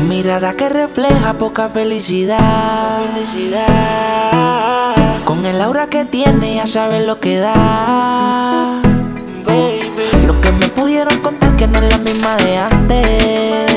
mirada que refleja poca felicidad. Con el aura que tiene ya sabes lo que da. Lo que me pudieron contar que no es la misma de antes,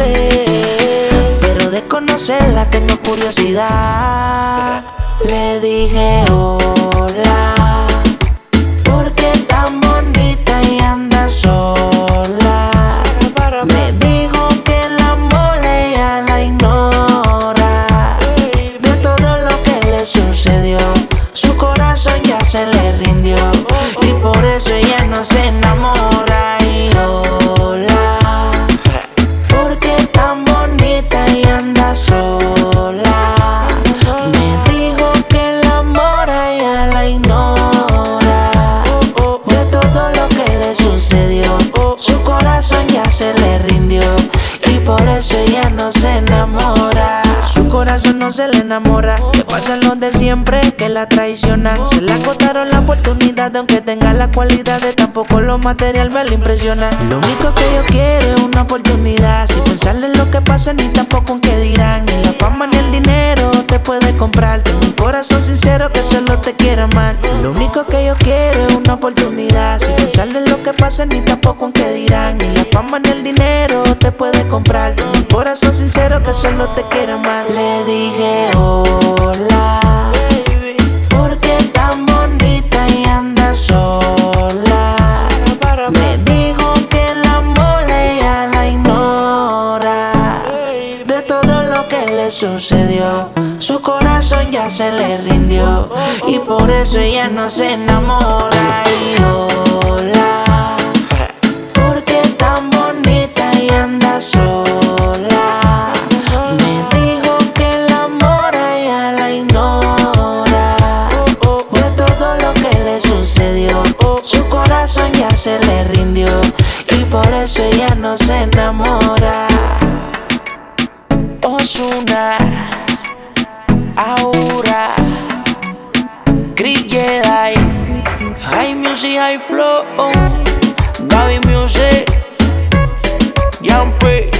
pero de conocerla tengo curiosidad. Le dije hola, porque tan bonita y anda sola. Me dijo que el amor ella la ignora. De todo lo que le sucedió, su corazón ya se le rindió, y por eso ella no se enamora. Y hola, porque tan bonita y anda sola. Me dijo que el amor a ella la ignora. De todo lo que le sucedió, su corazón ya se le rindió, y por eso ella no se enamora. Su corazón no se le enamora. Que pasan los de siempre que la traicionan. Se le agotaron la oportunidad, aunque tenga las cualidades, tampoco lo material me le impresiona. Lo único que yo quiero es una oportunidad, sin pensarle en lo que pasa ni tampoco en qué dirán. Ni la fama ni el dinero te puede comprar. Tengo un corazón sincero que solo te quiere amar. Lo único que yo quiero es una oportunidad, sin pensarle en lo que pasa ni tampoco en qué dirán. Ni la fama ni el dinero te puede comprar. Tengo un corazón sincero que solo te quiere amar. Le dije hola, porque tan bonita y anda sola. Me dijo que el amor ella la ignora. De todo lo que le sucedió, su corazón ya se le rindió, y por eso ella no se enamora. Y hola, porque tan bonita y anda sola. Me dijo que el amor a ella la ignora. De todo lo que le sucedió, su corazón ya se le rindió, y por eso ella no se enamora. Ozuna, Aura, Chris Jedi, High Music, High Flow, Gaby Music, Jumpy.